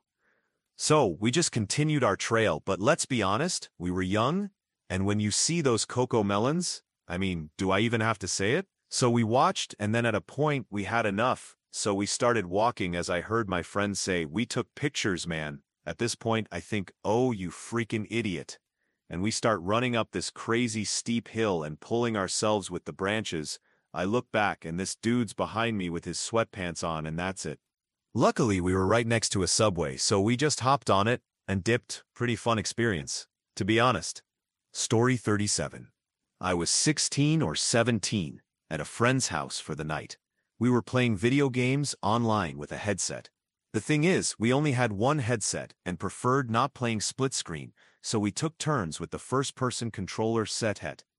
So we just continued our trail, but let's be honest, we were young, and when you see those cocoa melons, I mean, do I even have to say it? So we watched, and then at a point we had enough, so we started walking. As I heard my friend say, "We took pictures, man." At this point, I think, oh, you freaking idiot. And we start running up this crazy steep hill and pulling ourselves with the branches. I look back and this dude's behind me with his sweatpants on, and that's it. Luckily, we were right next to a Subway, so we just hopped on it and dipped. Pretty fun experience, to be honest. Story 37. I was 16 or 17 at a friend's house for the night. We were playing video games online with a headset. The thing is, we only had one headset and preferred not playing split screen, so we took turns with the first-person controller set.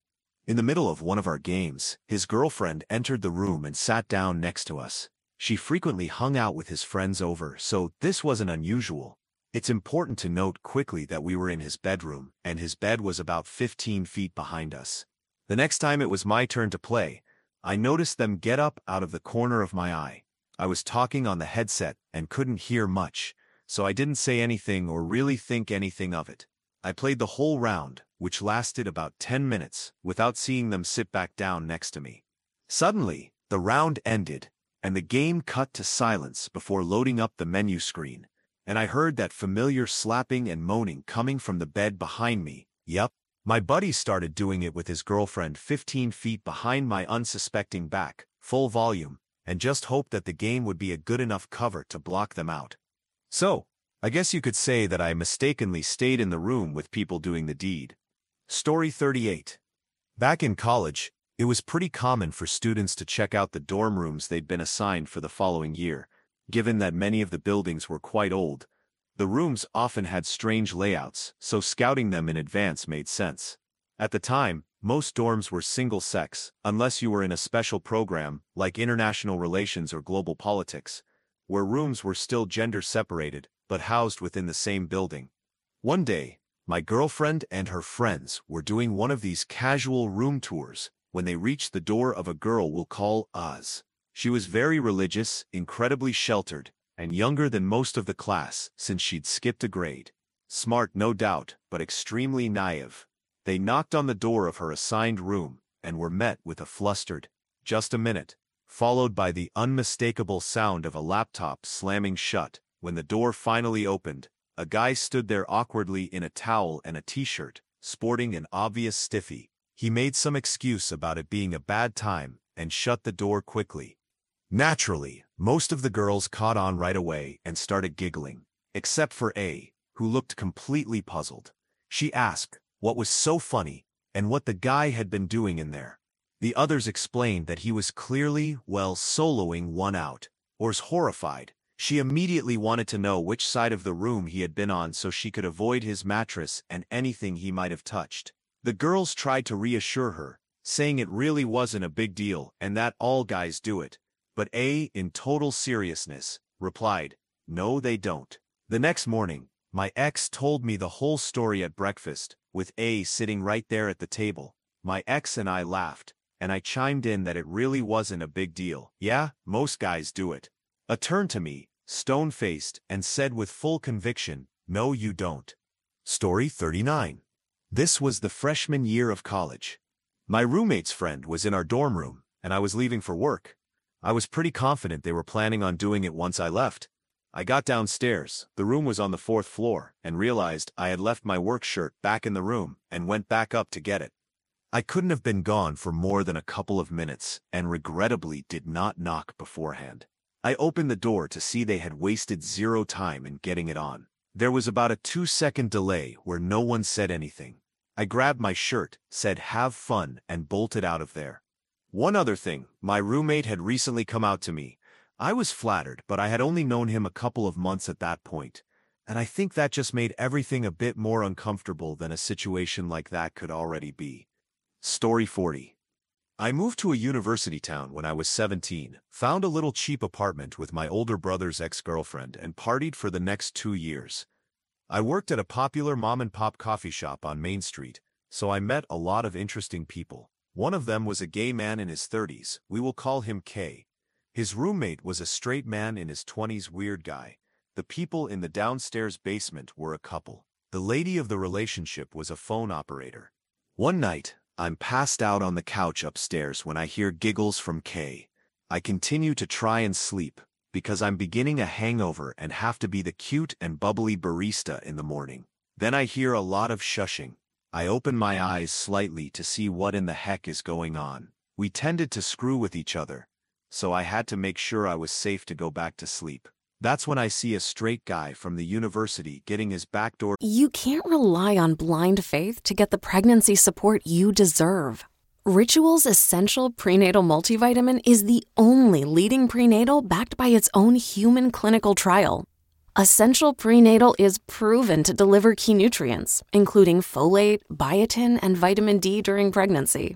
In the middle of one of our games, his girlfriend entered the room and sat down next to us. She frequently hung out with his friends over, so this wasn't unusual. It's important to note quickly that we were in his bedroom, and his bed was about 15 feet behind us. The next time it was my turn to play, I noticed them get up out of the corner of my eye. I was talking on the headset and couldn't hear much, so I didn't say anything or really think anything of it. I played the whole round, which lasted about 10 minutes, without seeing them sit back down next to me. Suddenly, the round ended, and the game cut to silence before loading up the menu screen, and I heard that familiar slapping and moaning coming from the bed behind me. Yup, my buddy started doing it with his girlfriend 15 feet behind my unsuspecting back, full volume, and just hoped that the game would be a good enough cover to block them out. So, I guess you could say that I mistakenly stayed in the room with people doing the deed. Story 38. Back in college, it was pretty common for students to check out the dorm rooms they'd been assigned for the following year. Given that many of the buildings were quite old, the rooms often had strange layouts, so scouting them in advance made sense. At the time, most dorms were single-sex, unless you were in a special program like international relations or global politics, where rooms were still gender-separated but housed within the same building. One day, my girlfriend and her friends were doing one of these casual room tours when they reached the door of a girl we'll call Oz. She was very religious, incredibly sheltered, and younger than most of the class since she'd skipped a grade. Smart, no doubt, but extremely naive. They knocked on the door of her assigned room and were met with a flustered, "Just a minute," followed by the unmistakable sound of a laptop slamming shut. When the door finally opened, a guy stood there awkwardly in a towel and a t-shirt, sporting an obvious stiffy. He made some excuse about it being a bad time and shut the door quickly. Naturally, most of the girls caught on right away and started giggling, except for A, who looked completely puzzled. She asked what was so funny and what the guy had been doing in there. The others explained that he was clearly, soloing one out. Or's horrified. She immediately wanted to know which side of the room he had been on so she could avoid his mattress and anything he might have touched. The girls tried to reassure her, saying it really wasn't a big deal and that all guys do it. But A, in total seriousness, replied, "No, they don't." The next morning, my ex told me the whole story at breakfast, with A sitting right there at the table. My ex and I laughed, and I chimed in that it really wasn't a big deal. "Yeah, most guys do it." A turned to me, stone-faced, and said with full conviction, "No, you don't." Story 39. This was the freshman year of college. My roommate's friend was in our dorm room, and I was leaving for work. I was pretty confident they were planning on doing it once I left. I got downstairs, the room was on the 4th floor, and realized I had left my work shirt back in the room and went back up to get it. I couldn't have been gone for more than a couple of minutes and regrettably did not knock beforehand. I opened the door to see they had wasted zero time in getting it on. There was about a 2-second delay where no one said anything. I grabbed my shirt, said "have fun," and bolted out of there. One other thing, my roommate had recently come out to me. I was flattered, but I had only known him a couple of months at that point, and I think that just made everything a bit more uncomfortable than a situation like that could already be. Story 40. I moved to a university town when I was 17, found a little cheap apartment with my older brother's ex-girlfriend, and partied for the next 2 years. I worked at a popular mom-and-pop coffee shop on Main Street, so I met a lot of interesting people. One of them was a gay man in his 30s, we will call him K. His roommate was a straight man in his 20s, weird guy. The people in the downstairs basement were a couple. The lady of the relationship was a phone operator. One night, I'm passed out on the couch upstairs when I hear giggles from K. I continue to try and sleep, because I'm beginning a hangover and have to be the cute and bubbly barista in the morning. Then I hear a lot of shushing. I open my eyes slightly to see what in the heck is going on. We tended to screw with each other, so I had to make sure I was safe to go back to sleep. That's when I see a straight guy from the university getting his backdoor. You can't rely on blind faith to get the pregnancy support you deserve. Ritual's Essential Prenatal Multivitamin is the only leading prenatal backed by its own human clinical trial. Essential Prenatal is proven to deliver key nutrients, including folate, biotin, and vitamin D during pregnancy.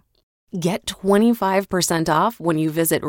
Get 25% off when you visit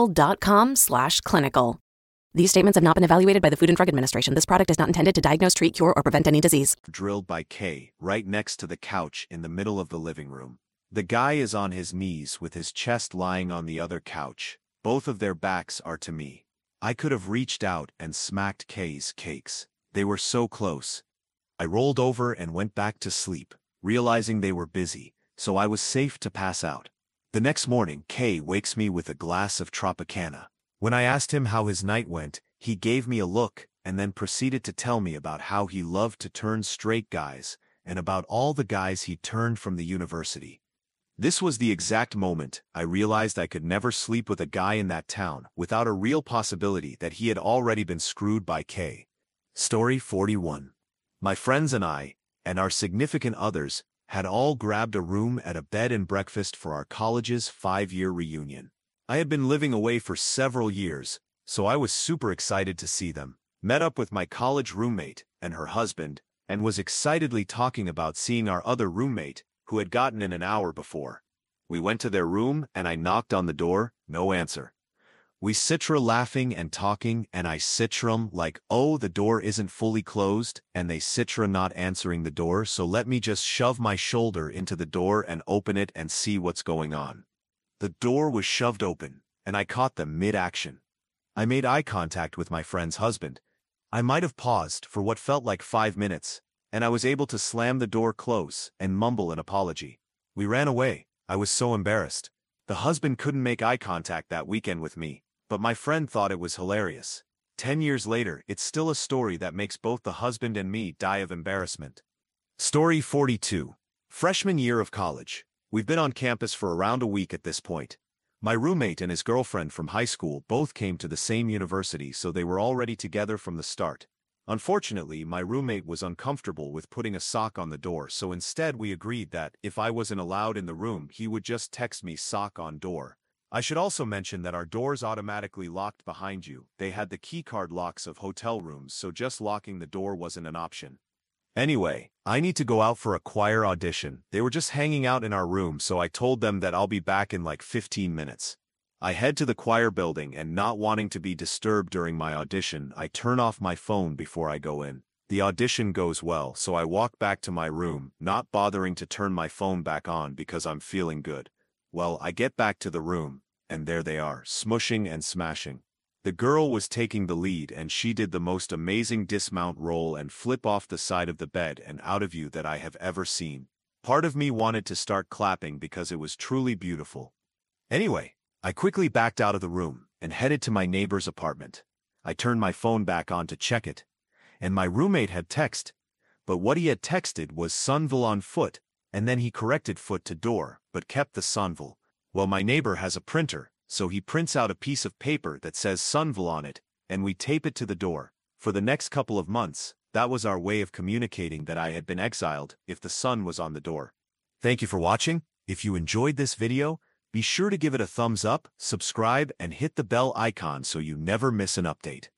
ritual.com/clinical. These statements have not been evaluated by the Food and Drug Administration. This product is not intended to diagnose, treat, cure, or prevent any disease. Drilled by Kay, right next to the couch in the middle of the living room. The guy is on his knees with his chest lying on the other couch. Both of their backs are to me. I could have reached out and smacked Kay's cakes. They were so close. I rolled over and went back to sleep, realizing they were busy, so I was safe to pass out. The next morning, Kay wakes me with a glass of Tropicana. When I asked him how his night went, he gave me a look and then proceeded to tell me about how he loved to turn straight guys and about all the guys he turned from the university. This was the exact moment I realized I could never sleep with a guy in that town without a real possibility that he had already been screwed by Kay. Story 41. My friends and I, and our significant others, had all grabbed a room at a bed and breakfast for our college's 5-year reunion. I had been living away for several years, so I was super excited to see them. Met up with my college roommate and her husband, and was excitedly talking about seeing our other roommate, who had gotten in an hour before. We went to their room and I knocked on the door, no answer. We Citra laughing and talking, and I Citrum like, oh, the door isn't fully closed, and they Citra not answering the door, so let me just shove my shoulder into the door and open it and see what's going on. The door was shoved open, and I caught them mid-action. I made eye contact with my friend's husband. I might have paused for what felt like 5 minutes, and I was able to slam the door close and mumble an apology. We ran away. I was so embarrassed. The husband couldn't make eye contact that weekend with me, but my friend thought it was hilarious. 10 years later, it's still a story that makes both the husband and me die of embarrassment. Story 42. Freshman year of college. We've been on campus for around a week at this point. My roommate and his girlfriend from high school both came to the same university, so they were already together from the start. Unfortunately, my roommate was uncomfortable with putting a sock on the door, so instead we agreed that, if I wasn't allowed in the room, he would just text me sock on door. I should also mention that our doors automatically locked behind you. They had the keycard locks of hotel rooms, so just locking the door wasn't an option. Anyway, I need to go out for a choir audition. They were just hanging out in our room, so I told them that I'll be back in like 15 minutes. I head to the choir building, and not wanting to be disturbed during my audition, I turn off my phone before I go in. The audition goes well, so I walk back to my room, not bothering to turn my phone back on because I'm feeling good. Well, I get back to the room, and there they are, smushing and smashing. The girl was taking the lead, and she did the most amazing dismount roll and flip off the side of the bed and out of view that I have ever seen. Part of me wanted to start clapping because it was truly beautiful. Anyway, I quickly backed out of the room and headed to my neighbor's apartment. I turned my phone back on to check it, and my roommate had texted, but what he had texted was Sunville on foot, and then he corrected foot to door, but kept the Sunville. Well, my neighbor has a printer, so he prints out a piece of paper that says Sunville on it, and we tape it to the door. For the next couple of months, that was our way of communicating that I had been exiled if the sun was on the door. Thank you for watching. If you enjoyed this video, be sure to give it a thumbs up, subscribe, and hit the bell icon so you never miss an update.